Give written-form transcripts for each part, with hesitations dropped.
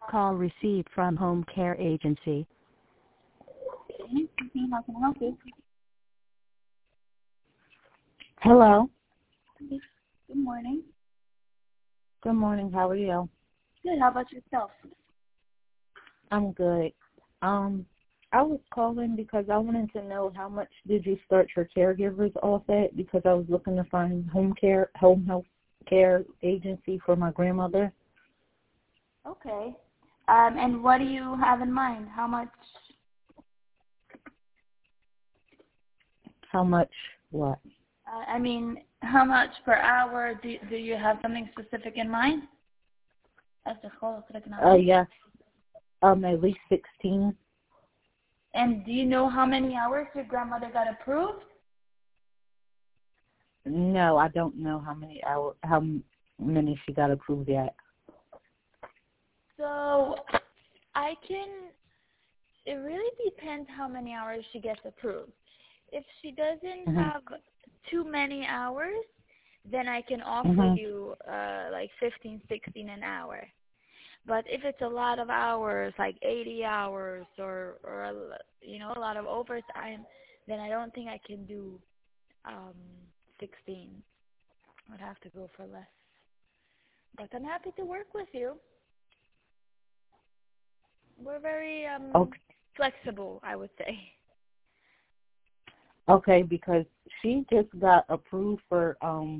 Call received from home care agency. How can I help you? Hello. Good morning. Good morning. How are you? Good. How about yourself? I'm good. I was calling because I wanted to know how much did you start your caregivers off at, because I was looking to find home health care agency for my grandmother. Okay. And what do you have in mind? How much? How much what? How much per hour? Do you have something specific in mind? Yes. At least 16. And do you know how many hours your grandmother got approved? No, I don't know how many she got approved yet. So it really depends how many hours she gets approved. If she doesn't have too many hours, then I can offer you like 15, 16 an hour. But if it's a lot of hours, like 80 hours or a lot of overtime, then I don't think I can do 16. I'd have to go for less. But I'm happy to work with you. We're very flexible, I would say. Okay, because she just got approved for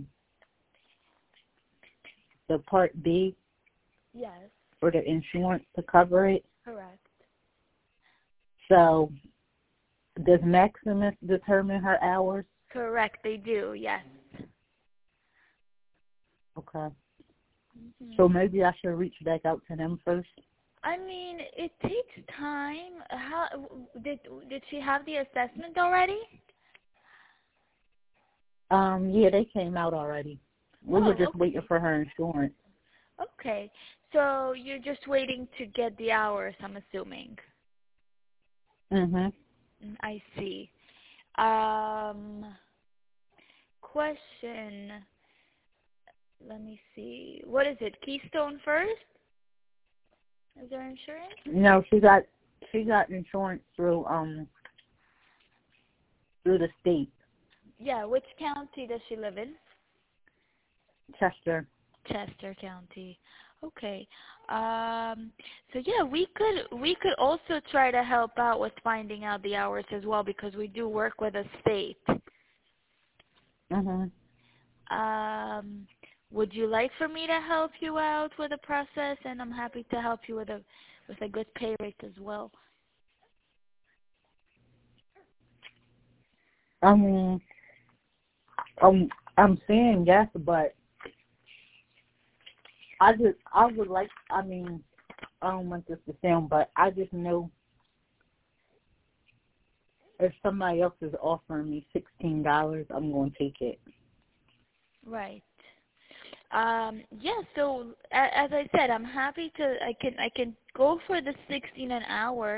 the Part B. Yes. For the insurance to cover it. Correct. So, does Maximus determine her hours? Correct, they do, yes. Okay. So maybe I should reach back out to them first? It takes time. How did she have the assessment already? Yeah, they came out already. We were just waiting for her insurance. Okay. So you're just waiting to get the hours, I'm assuming. I see. Question. Let me see. What is it? Keystone First? Is there insurance? No, she got insurance through the state. Yeah, which county does she live in? Chester County. Okay. So yeah, we could also try to help out with finding out the hours as well, because we do work with a state. Would you like for me to help you out with the process? And I'm happy to help you with a good pay rate as well. I'm saying yes, but I would like, I don't want this to sound, but I just know if somebody else is offering me $16, I'm going to take it. Right. Yeah, so as I said, I'm happy to, I can go for the 16 an hour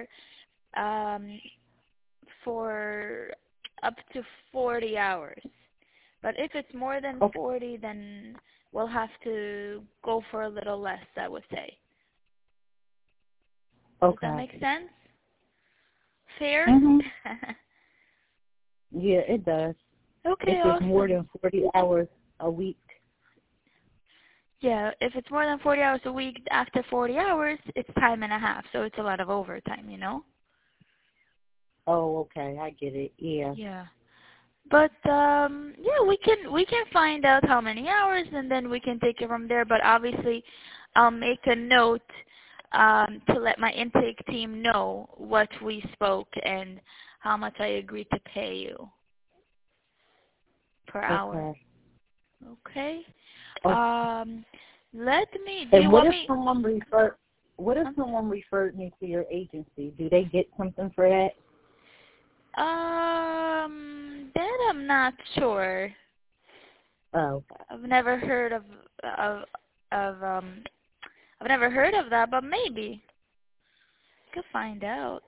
for up to 40 hours. But if it's more than 40, then we'll have to go for a little less, I would say. Does that make sense? Fair? Yeah, it does. Okay, if it's more than 40 hours a week. Yeah, if it's more than 40 hours a week, after 40 hours, it's time and a half, so it's a lot of overtime, Oh, okay, I get it. Yeah. Yeah. But yeah, we can find out how many hours, and then we can take it from there. But obviously, I'll make a note to let my intake team know what we spoke and how much I agreed to pay you per hour. Okay. Let me. Do you want me? What if someone referred me to your agency? Do they get something for that? That I'm not sure. Oh. I've never heard of I've never heard of that, but maybe. Could find out.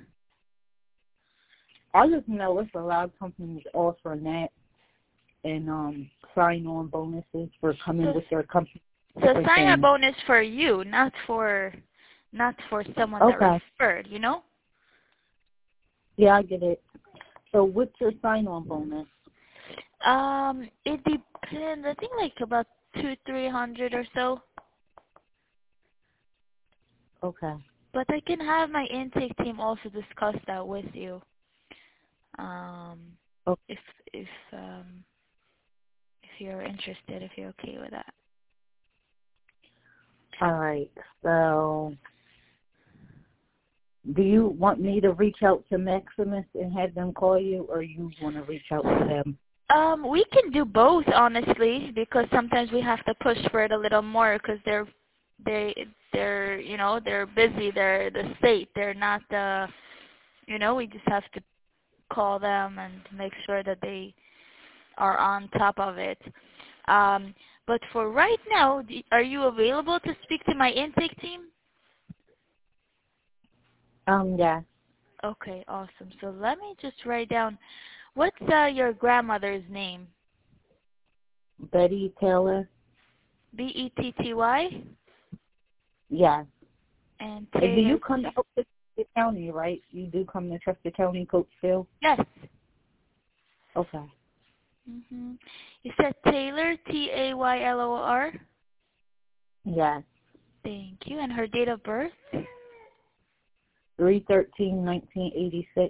I just know it's a lot of companies offering that and sign-on bonuses for coming with their company. So sign-on bonus for you, not for not for someone that Okay. referred, you know? Yeah, I get it. So what's your sign-on bonus? It depends. I think like about 200-300 or so. Okay. But I can have my intake team also discuss that with you. Okay. If you're interested, if you're okay with that. All right. So do you want me to reach out to Maximus and have them call you, or you want to reach out to them? We can do both, honestly, because sometimes we have to push for it a little more because they're you know, they're busy. They're the state. They're not the, you know, we just have to call them and make sure that they are on top of it. But for right now, are you available to speak to my intake team? Yeah. Okay, awesome. So let me just write down, what's your grandmother's name? Betty Taylor? Betty? Yes. And Do you Taylor? come out to Chester County, right? You do come to Chester County, Coatesville? Yes. Okay. You said Taylor, Taylor? Yes. Thank you. And her date of birth? 3/13/1986.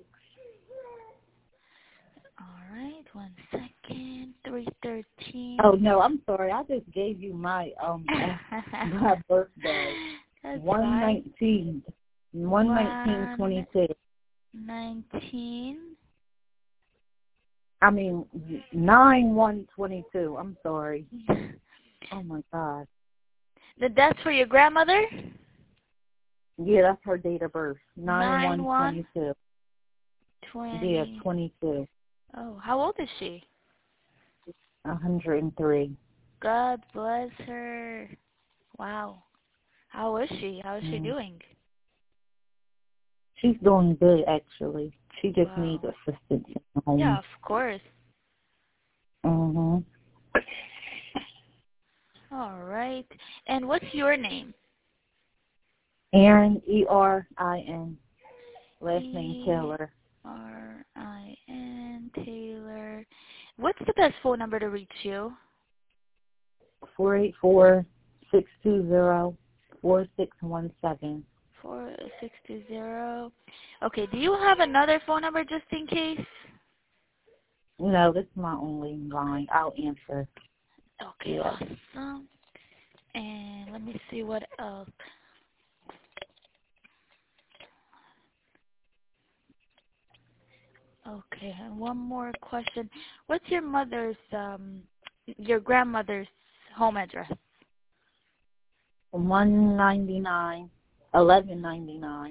All right, 1 second. 313. Oh no, I'm sorry. I just gave you my my birthday. That's 1/19. 1/19/22. 19. I mean 9/1/22. I'm sorry. Oh my God. That's for your grandmother? Yeah, that's her date of birth. 9/1/20. 9/1/22. Yeah, 22. Oh, how old is she? 103. God bless her. Wow. How is she? How is she doing? She's doing good, actually. She just needs assistance in the home. Yeah, of course. Mhm. All right. And what's your name? Erin, Erin. Last name Taylor. Rin Taylor. What's the best phone number to reach you? 484-620-4617. 4620. Okay, do you have another phone number just in case? No, this is my only line. I'll answer. Okay, awesome. And let me see what else. Okay, and one more question. What's your your grandmother's home address? 1199.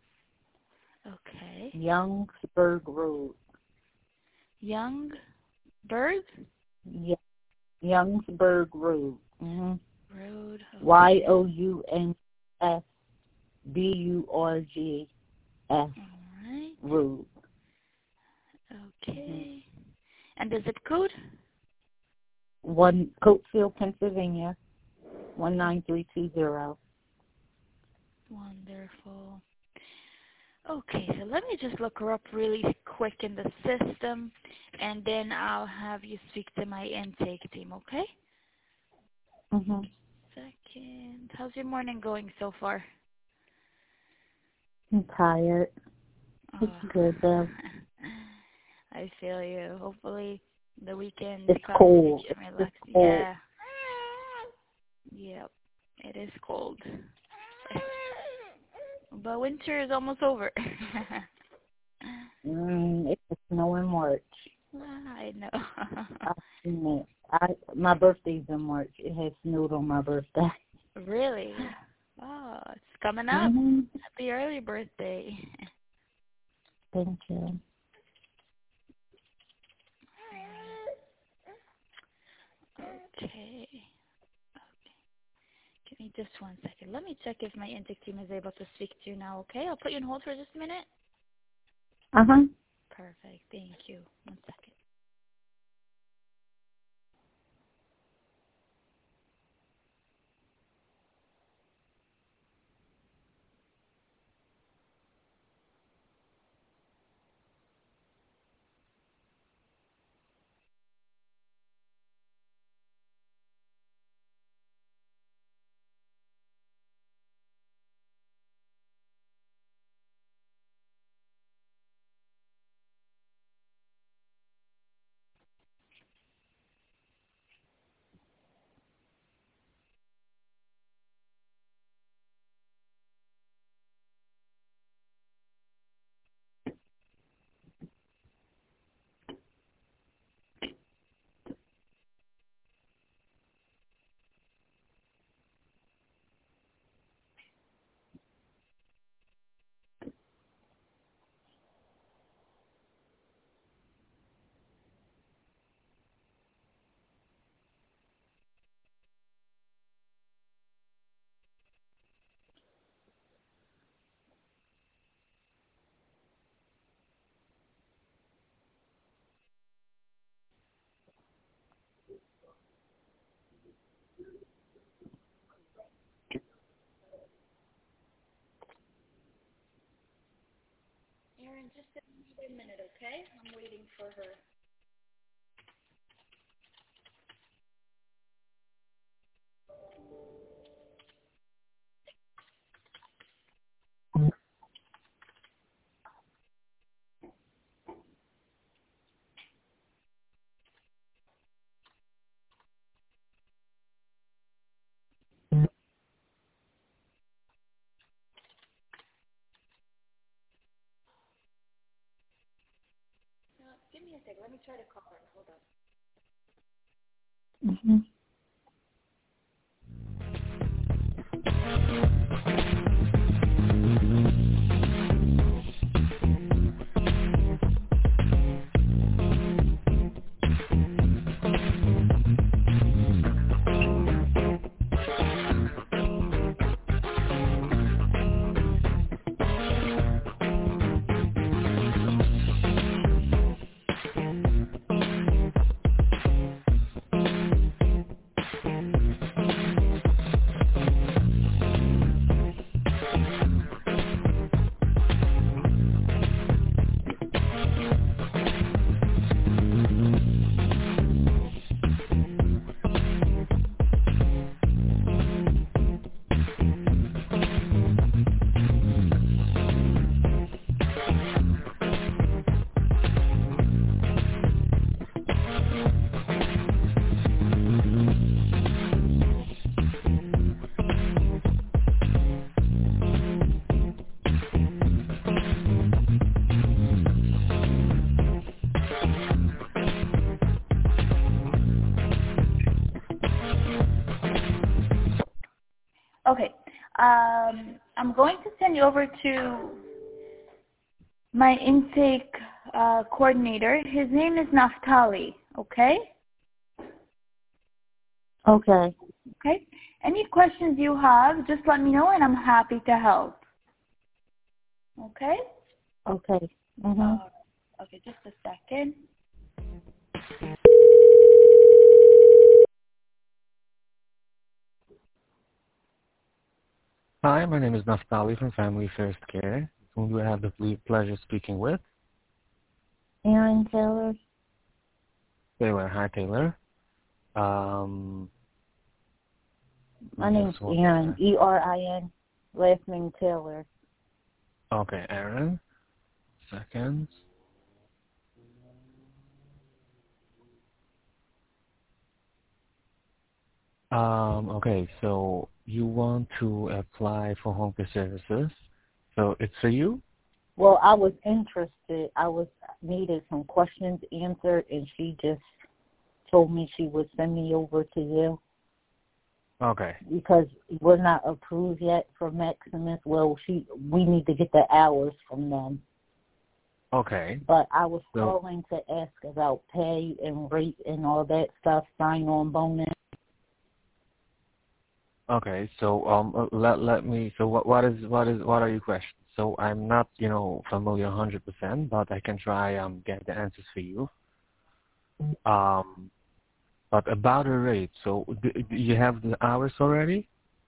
Okay. Youngsburg Road. Youngsburg? Yeah, Youngsburg Road. Road. Okay. YOUNSBURGS All right. Road. Okay. And the zip code? Coatesville, Pennsylvania, 19320. Wonderful. Okay, so let me just look her up really quick in the system, and then I'll have you speak to my intake team, okay? Second. How's your morning going so far? I'm tired. It's good though. I feel you. Hopefully the weekend It's comes cold. and you can relax. It's cold. Yeah. Yep. It is cold. But winter is almost over. It's snow in March. I know. I've seen it. My birthday's in March. It has snowed on my birthday. Really? Oh, it's coming up. Happy early birthday. Thank you. Okay. Give me just 1 second. Let me check if my intake team is able to speak to you now, okay? I'll put you on hold for just a minute. Perfect. Thank you. 1 second. just another minute, okay? I'm waiting for her. Give me a second. Let me try to call her. Hold on. Mm-hmm. Okay. I'm going to send you over to my intake coordinator. His name is Naftali, okay? Okay. Okay. Any questions you have, just let me know and I'm happy to help. Okay? Okay. Mm-hmm. Okay, just a second. Hi, my name is Naftali from Family First Care, whom do I have the pleasure speaking with? Erin Taylor. Taylor. Hi, Taylor. Um, My name's Erin. E-R-I-N. Last name Taylor. Okay, Aaron. Second. Okay, so you want to apply for home care services. So it's for you? Well, I was interested. Needed some questions answered, and she just told me she would send me over to you. Okay. Because we're not approved yet for Maximus. Well, we need to get the hours from them. Okay. But I was calling to ask about pay and rate and all that stuff, sign-on bonus. Okay, so let me. So what are your questions? So I'm not familiar 100%, but I can try get the answers for you. But about the rate, so do you have the hours already?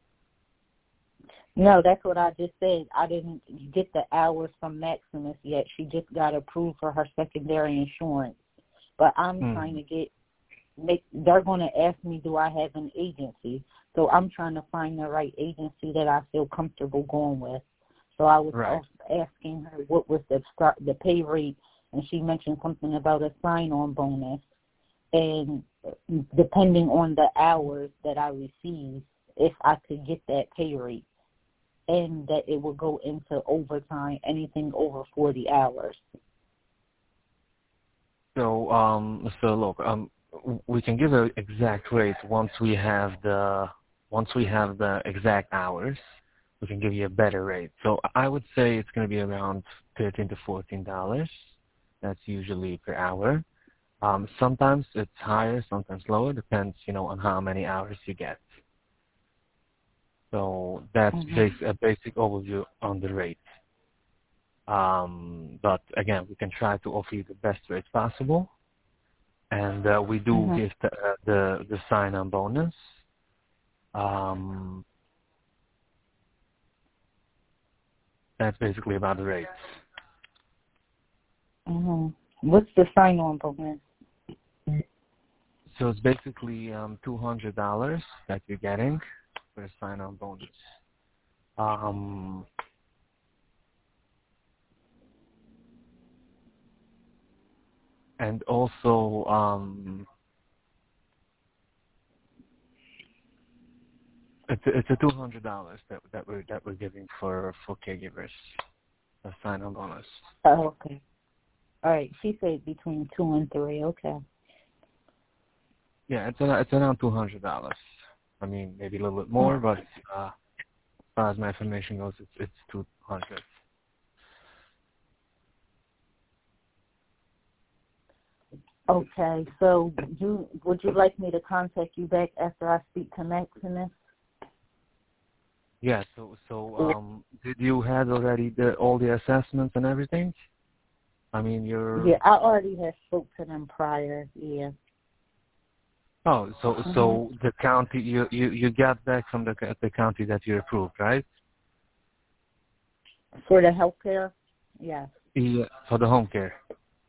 No, that's what I just said. I didn't get the hours from Maximus yet. She just got approved for her secondary insurance. But I'm trying to they're going to ask me, do I have an agency? So I'm trying to find the right agency that I feel comfortable going with. So I was asking her what was the pay rate, and she mentioned something about a sign-on bonus. And depending on the hours that I receive, if I could get that pay rate, and that it would go into overtime, anything over 40 hours. So look, we can give an exact rate once we have the exact hours. We can give you a better rate. So I would say it's going to be around $13 to $14. That's usually per hour. Sometimes it's higher, sometimes lower. Depends, on how many hours you get. So that's a basic overview on the rate. But again, we can try to offer you the best rate possible, and we do give the sign-on bonus. That's basically about the rates. What's the sign-on bonus? So it's basically $200 that you're getting for a sign-on bonus. And also it's a $200 that we're giving for caregivers, a sign-on bonus. Oh, okay. All right. She said between 2 and 3. Okay. Yeah, it's around $200. I mean, maybe a little bit more, but as far as my information goes, it's 200. Okay. So would you like me to contact you back after I speak to Maximus? Yeah. So did you have already all the assessments and everything? I mean, Yeah, I already had spoke to them prior. Yeah. Oh, so the county you got back from the county that you approved, right? For the healthcare? Yes. Yeah, for the home care.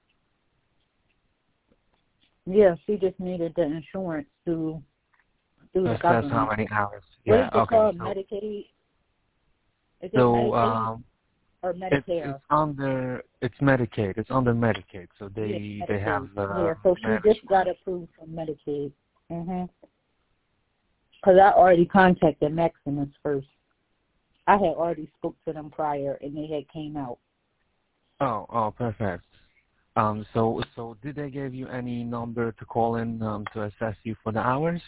Yeah, she just needed the insurance through the Assess government. how many hours. What Yeah, is it okay. called? So, Medicaid? Is it so Medicaid or Medicare? it's Medicaid. It's under Medicaid. So they have yeah, so she management. just got approved from Medicaid. Because I already contacted Maximus first. I had already spoke to them prior, and they had came out. Oh, perfect. So did they give you any number to call in to assess you for the hours?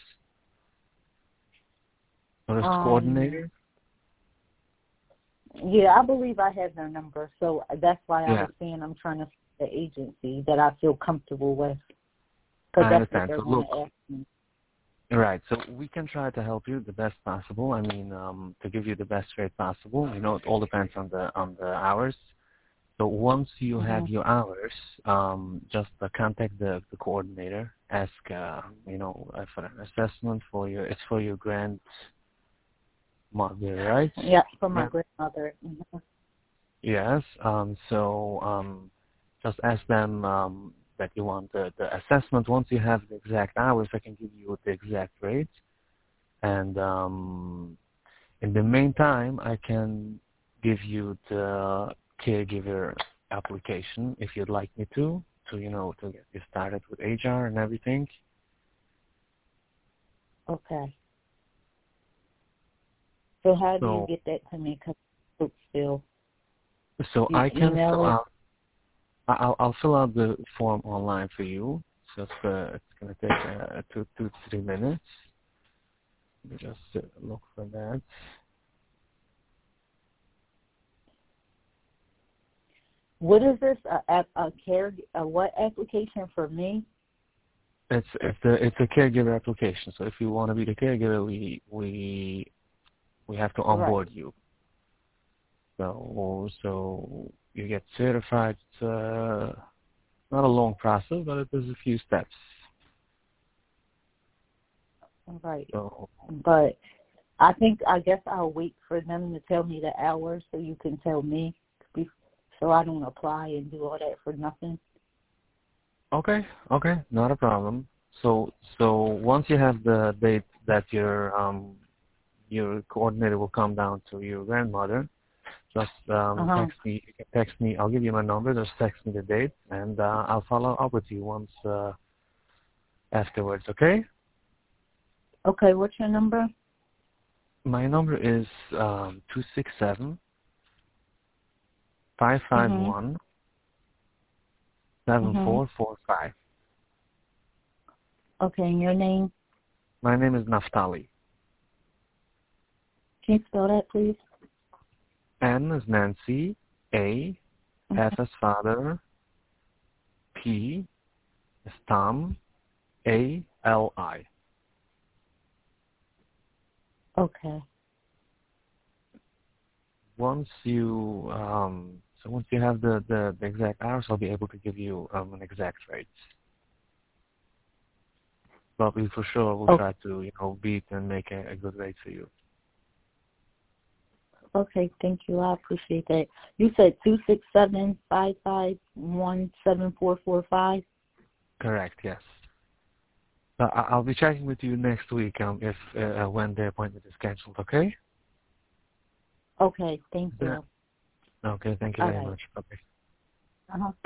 Or as coordinator? Yeah, I believe I have their number, so that's why I Yeah. was saying I'm trying to find the agency that I feel comfortable with. I Because that's what understand. they're So going look, to ask me. right. So we can try to help you the best possible. I mean, to give you the best rate possible. You know, it all depends on the hours. So once you have your hours, just contact the coordinator. Ask, for an assessment for your grandmother, right? Yeah, for my grandmother. Yes. Just ask them that you want the assessment. Once you have the exact hours, I can give you the exact rate. And in the meantime, I can give you the caregiver application if you'd like me to get you started with HR and everything. Okay. So how do you get that to me? Because still. So I can fill out. I'll fill out the form online for you. So it's going to take 2 to 3 minutes. Let me just look for that. What is this? What application for me? It's a caregiver application. So if you want to be the caregiver, we have to onboard you. So you get certified. It's not a long process, but there's a few steps. Right. So, but I guess I'll wait for them to tell me the hours so you can tell me, so I don't apply and do all that for nothing. Okay, not a problem. So once you have the date that your coordinator will come down to your grandmother, just text me. You can text me. I'll give you my number. Just text me the date, and I'll follow up with you once afterwards. Okay? Okay. What's your number? My number is 267-551-7445. Okay. And your name? My name is Naftali. Can you spell that, please? N is Nancy, A, F as father, P is Tom, A-L-I. Okay. Once you have the exact hours, I'll be able to give you an exact rate. But we for sure will try to beat and make a good rate for you. Okay, thank you. I appreciate that. You said 267-551-7445? Correct, yes. I'll be checking with you next week if when the appointment is scheduled, okay? Okay, thank you. Okay, thank you All very right. much. Bye-bye. Uh-huh.